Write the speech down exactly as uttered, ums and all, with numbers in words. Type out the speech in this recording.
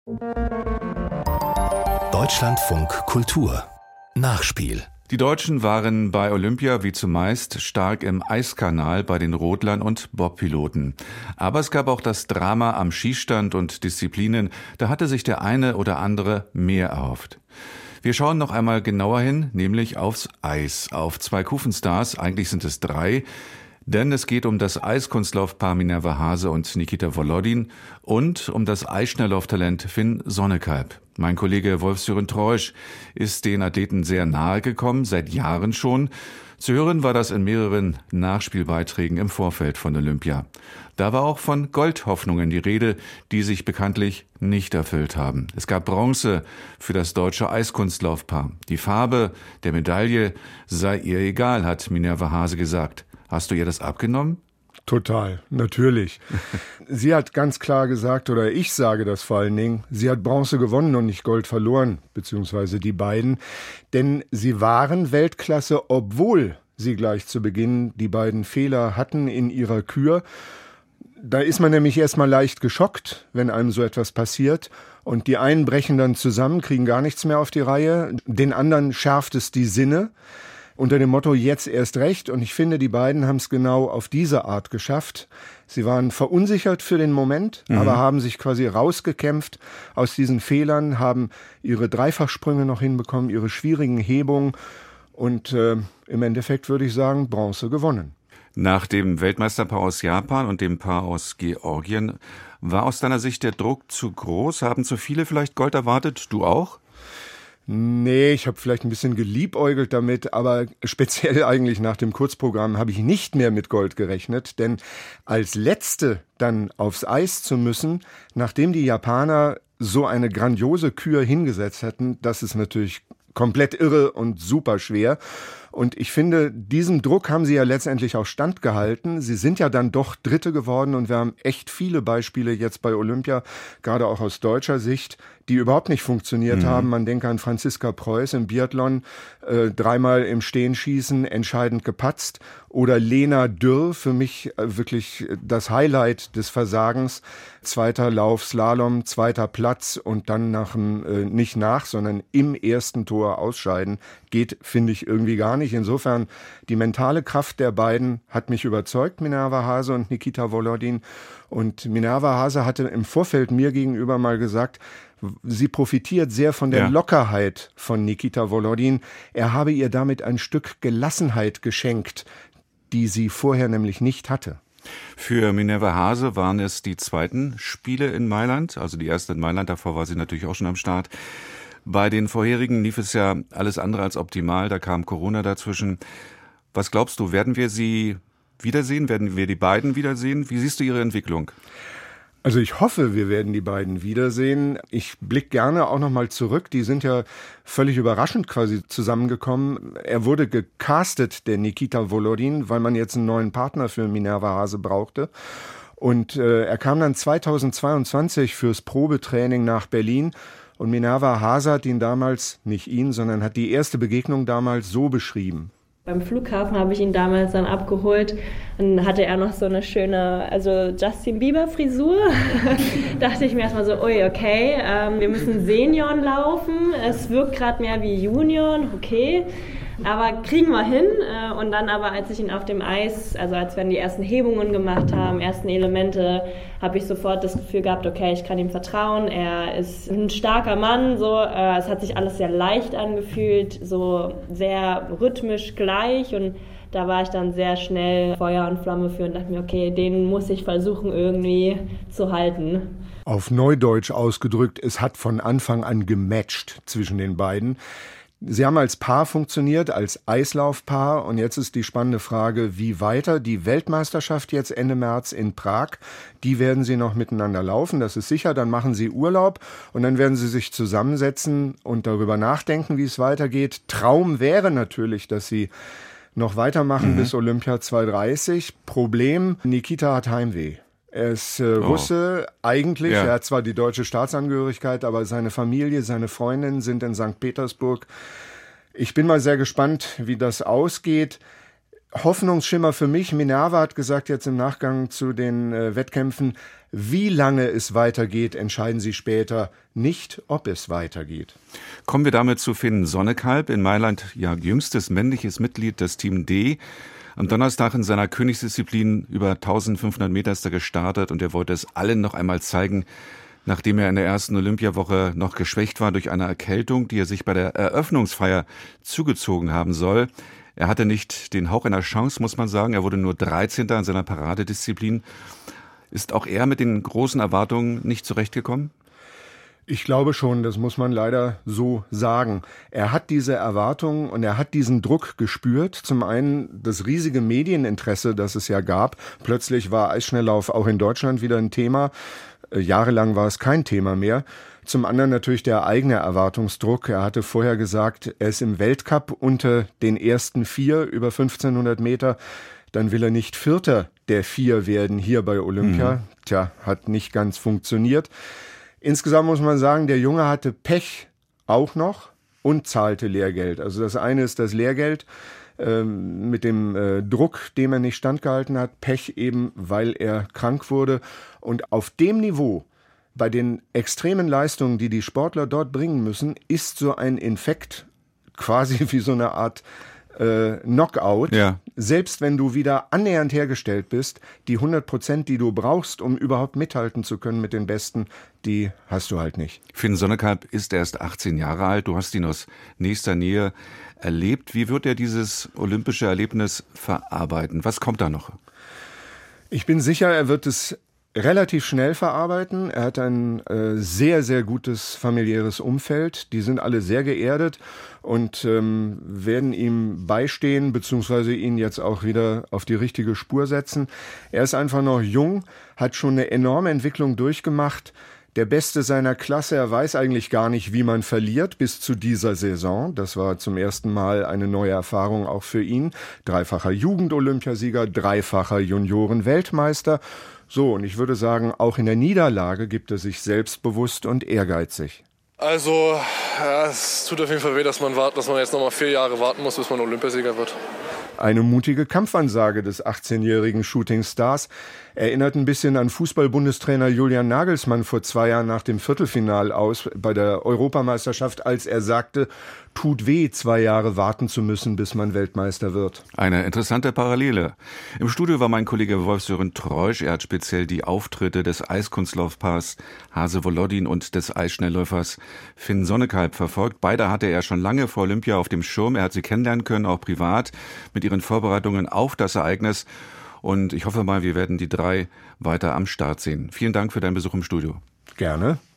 Deutschlandfunk Kultur Nachspiel. Die Deutschen waren bei Olympia wie zumeist stark im Eiskanal bei den Rodlern und Bobpiloten. Aber es gab auch das Drama am Schießstand und Disziplinen, da hatte sich der eine oder andere mehr erhofft. Wir schauen noch einmal genauer hin, nämlich aufs Eis, auf zwei Kufenstars, eigentlich sind es drei, denn es geht um das Eiskunstlaufpaar Minerva Hase und Nikita Volodin und um das Eisschnelllauftalent Finn Sonnekalb. Mein Kollege Wolf-Sören Treusch ist den Athleten sehr nahe gekommen, seit Jahren schon. Zu hören war das in mehreren Nachspielbeiträgen im Vorfeld von Olympia. Da war auch von Goldhoffnungen die Rede, die sich bekanntlich nicht erfüllt haben. Es gab Bronze für das deutsche Eiskunstlaufpaar. Die Farbe der Medaille sei ihr egal, hat Minerva Hase gesagt. Hast du ihr das abgenommen? Total, natürlich. Sie hat ganz klar gesagt, oder ich sage das vor allen Dingen, sie hat Bronze gewonnen und nicht Gold verloren, beziehungsweise die beiden. Denn sie waren Weltklasse, obwohl sie gleich zu Beginn die beiden Fehler hatten in ihrer Kür. Da ist man nämlich erstmal leicht geschockt, wenn einem so etwas passiert. Und die einen brechen dann zusammen, kriegen gar nichts mehr auf die Reihe. Den anderen schärft es die Sinne. Unter dem Motto jetzt erst recht. Und ich finde, die beiden haben es genau auf diese Art geschafft. Sie waren verunsichert für den Moment, mhm. aber haben sich quasi rausgekämpft aus diesen Fehlern, haben ihre Dreifachsprünge noch hinbekommen, ihre schwierigen Hebungen. Und äh, im Endeffekt würde ich sagen, Bronze gewonnen. Nach dem Weltmeisterpaar aus Japan und dem Paar aus Georgien war aus deiner Sicht der Druck zu groß? Haben zu viele vielleicht Gold erwartet? Du auch? Nee, ich habe vielleicht ein bisschen geliebäugelt damit, aber speziell eigentlich nach dem Kurzprogramm habe ich nicht mehr mit Gold gerechnet, denn als Letzte dann aufs Eis zu müssen, nachdem die Japaner so eine grandiose Kür hingesetzt hatten, das ist natürlich komplett irre und super schwer. Und ich finde, diesem Druck haben sie ja letztendlich auch standgehalten. Sie sind ja dann doch Dritte geworden und wir haben echt viele Beispiele jetzt bei Olympia, gerade auch aus deutscher Sicht, die überhaupt nicht funktioniert mhm. haben. Man denke an Franziska Preuß im Biathlon, äh, dreimal im Stehenschießen entscheidend gepatzt. Oder Lena Dürr, für mich äh, wirklich das Highlight des Versagens. Zweiter Lauf Slalom, zweiter Platz und dann nach dem, äh, nicht nach, sondern im ersten Tor ausscheiden. Geht, finde ich, irgendwie gar nicht. Insofern, die mentale Kraft der beiden hat mich überzeugt, Minerva Hase und Nikita Volodin. Und Minerva Hase hatte im Vorfeld mir gegenüber mal gesagt, sie profitiert sehr von der ja. Lockerheit von Nikita Volodin. Er habe ihr damit ein Stück Gelassenheit geschenkt, die sie vorher nämlich nicht hatte. Für Minerva Hase waren es die zweiten Spiele in Mailand, also die erste in Mailand, davor war sie natürlich auch schon am Start. Bei den vorherigen lief es ja alles andere als optimal, da kam Corona dazwischen. Was glaubst du, werden wir sie wiedersehen? Werden wir die beiden wiedersehen? Wie siehst du ihre Entwicklung? Also ich hoffe, wir werden die beiden wiedersehen. Ich blicke gerne auch nochmal zurück. Die sind ja völlig überraschend quasi zusammengekommen. Er wurde gecastet, der Nikita Volodin, weil man jetzt einen neuen Partner für Minerva Hase brauchte. Und äh, er kam dann zweitausendzweiundzwanzig fürs Probetraining nach Berlin. Und Minerva Hase hat ihn damals, nicht ihn, sondern hat die erste Begegnung damals so beschrieben. Beim Flughafen habe ich ihn damals dann abgeholt. Dann hatte er noch so eine schöne, also Justin Bieber Frisur. Dachte ich mir erstmal so, ui, okay, ähm, wir müssen Senioren laufen. Es wirkt gerade mehr wie Junioren, okay. Aber kriegen wir hin. Und dann aber, als ich ihn auf dem Eis, also als wir dann die ersten Hebungen gemacht haben, ersten Elemente, habe ich sofort das Gefühl gehabt, okay, ich kann ihm vertrauen. Er ist ein starker Mann. So, es hat sich alles sehr leicht angefühlt, so sehr rhythmisch gleich. Und da war ich dann sehr schnell Feuer und Flamme für und dachte mir, okay, den muss ich versuchen irgendwie zu halten. Auf Neudeutsch ausgedrückt, es hat von Anfang an gematcht zwischen den beiden. Sie haben als Paar funktioniert, als Eislaufpaar. Und jetzt ist die spannende Frage, wie weiter? Die Weltmeisterschaft jetzt Ende März in Prag, die werden sie noch miteinander laufen, das ist sicher. Dann machen sie Urlaub und dann werden sie sich zusammensetzen und darüber nachdenken, wie es weitergeht. Traum wäre natürlich, dass sie noch weitermachen mhm. bis Olympia zweitausenddreißig. Problem, Nikita hat Heimweh. Er ist äh, Russe, oh. eigentlich. Ja. Er hat zwar die deutsche Staatsangehörigkeit, aber seine Familie, seine Freundin sind in Sankt Petersburg. Ich bin mal sehr gespannt, wie das ausgeht. Hoffnungsschimmer für mich, Minerva hat gesagt jetzt im Nachgang zu den äh, Wettkämpfen, wie lange es weitergeht, entscheiden sie später, nicht ob es weitergeht. Kommen wir damit zu Finn Sonnekalb, in Mailand ja jüngstes männliches Mitglied des Team D. Am Donnerstag in seiner Königsdisziplin über eintausendfünfhundert Meter ist er gestartet und er wollte es allen noch einmal zeigen, nachdem er in der ersten Olympiawoche noch geschwächt war durch eine Erkältung, die er sich bei der Eröffnungsfeier zugezogen haben soll. Er hatte nicht den Hauch einer Chance, muss man sagen. Er wurde nur dreizehnter in seiner Paradedisziplin. Ist auch er mit den großen Erwartungen nicht zurechtgekommen? Ich glaube schon, das muss man leider so sagen. Er hat diese Erwartungen und er hat diesen Druck gespürt. Zum einen das riesige Medieninteresse, das es ja gab. Plötzlich war Eisschnelllauf auch in Deutschland wieder ein Thema. Jahrelang war es kein Thema mehr. Zum anderen natürlich der eigene Erwartungsdruck. Er hatte vorher gesagt, er ist im Weltcup unter den ersten vier über fünfzehnhundert Meter. Dann will er nicht Vierter der vier werden hier bei Olympia. Mhm. Tja, hat nicht ganz funktioniert. Insgesamt muss man sagen, der Junge hatte Pech auch noch und zahlte Lehrgeld. Also das eine ist das Lehrgeld ähm, mit dem äh, Druck, dem er nicht standgehalten hat. Pech eben, weil er krank wurde. Und auf dem Niveau, bei den extremen Leistungen, die die Sportler dort bringen müssen, ist so ein Infekt quasi wie so eine Art äh, Knockout. Ja. Selbst wenn du wieder annähernd hergestellt bist, die hundert Prozent, die du brauchst, um überhaupt mithalten zu können mit den Besten, die hast du halt nicht. Finn Sonnekalb ist erst achtzehn Jahre alt. Du hast ihn aus nächster Nähe erlebt. Wie wird er dieses olympische Erlebnis verarbeiten? Was kommt da noch? Ich bin sicher, er wird es relativ schnell verarbeiten. Er hat ein äh, sehr, sehr gutes familiäres Umfeld. Die sind alle sehr geerdet und ähm, werden ihm beistehen, beziehungsweise ihn jetzt auch wieder auf die richtige Spur setzen. Er ist einfach noch jung, hat schon eine enorme Entwicklung durchgemacht. Der Beste seiner Klasse, er weiß eigentlich gar nicht, wie man verliert bis zu dieser Saison. Das war zum ersten Mal eine neue Erfahrung auch für ihn. Dreifacher Jugend-Olympiasieger, dreifacher Junioren-Weltmeister. So, und ich würde sagen, auch in der Niederlage gibt er sich selbstbewusst und ehrgeizig. Also, ja, es tut auf jeden Fall weh, dass man, wart, dass man jetzt noch mal vier Jahre warten muss, bis man Olympiasieger wird. Eine mutige Kampfansage des achtzehnjährigen Shootingstars erinnert ein bisschen an Fußball-Bundestrainer Julian Nagelsmann vor zwei Jahren nach dem Viertelfinal aus bei der Europameisterschaft, als er sagte, tut weh, zwei Jahre warten zu müssen, bis man Weltmeister wird. Eine interessante Parallele. Im Studio war mein Kollege Wolf-Sören Treusch. Er hat speziell die Auftritte des Eiskunstlaufpaars Hase Volodin und des Eisschnellläufers Finn Sonnekalb verfolgt. Beide hatte er schon lange vor Olympia auf dem Schirm. Er hat sie kennenlernen können, auch privat, mit ihren Vorbereitungen auf das Ereignis. Und ich hoffe mal, wir werden die drei weiter am Start sehen. Vielen Dank für deinen Besuch im Studio. Gerne.